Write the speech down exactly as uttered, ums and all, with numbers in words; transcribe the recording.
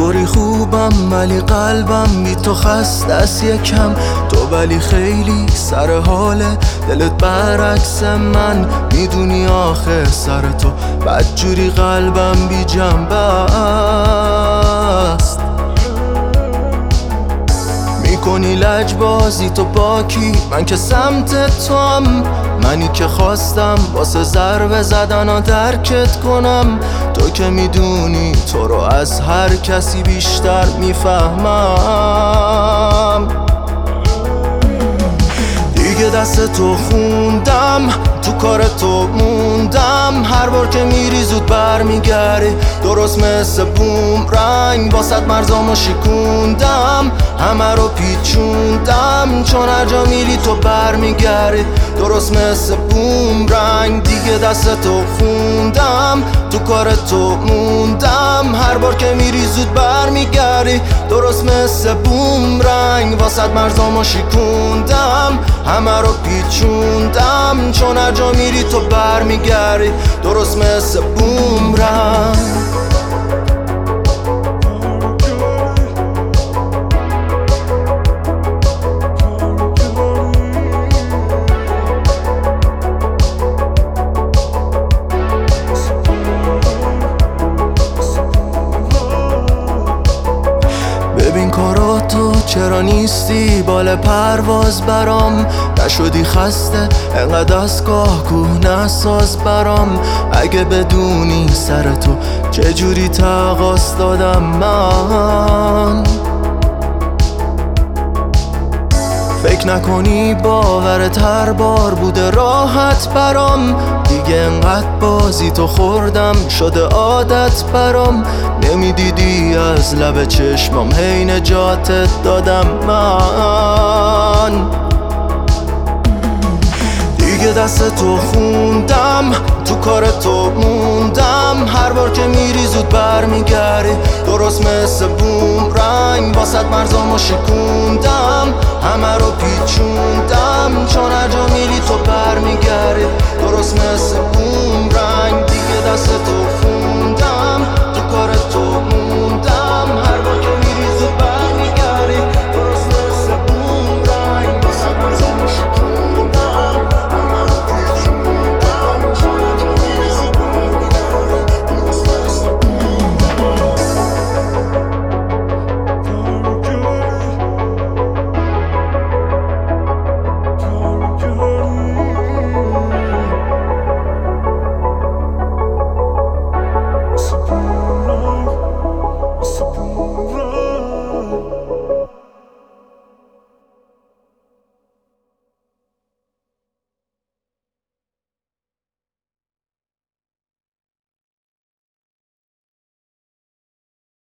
طوری خوبم ولی قلبم بی تو خسته است یکم. تو ولی خیلی سر حاله، دلت برعکس من. میدونی آخه سر تو بدجوری قلبم بی جنبه است. میکنی لجبازی تو باکی، من که سمت تو هم. منی که خواستم واسه ضربه زدن و درکت کنم. تو که میدونی تو رو از هر کسی بیشتر میفهمم. دیگه دست تو خوندم، تو کار تو موندم. هر بار که میری زود برمیگردی، درست مثل بومرنگ. واسط مرزامو شکوندم، همه رو پیچوندم. چون هر جا میری تو برمیگردی، درست مثل بومرنگ. دیگه دست تو خوندم، تو کار تو موندم. هر بار که میری زود برمیگردی، درست مثل بومرنگ. واسط مرزامو شکوندم، همه رو پیچوندم. چون هر جا میری تو برمیگردی، درست مثل بومرنگ. ببین کاراتو چرا نیستی بال پرواز برام. نشدی خسته انقدر از گاه کوه نساز برام. اگه بدونی سر تو چجوری تقاص دادم من. فکر نکنی باورت هر بار بوده راحت برام. دیگه انقدر بازی تو خوردم شده عادت برام. نمیدیدی از لب چشمام هی نجاتت دادم من. دیگه دست تو خوندم، تو کار تو موندم. هر بار که میری زود برمیگردی، درست مثل بومرنگ. واسط مرزامو شکوندم، همه رو پیچوندم. چون هر جا میری تو برمیگردی، درست مثل بومرنگ.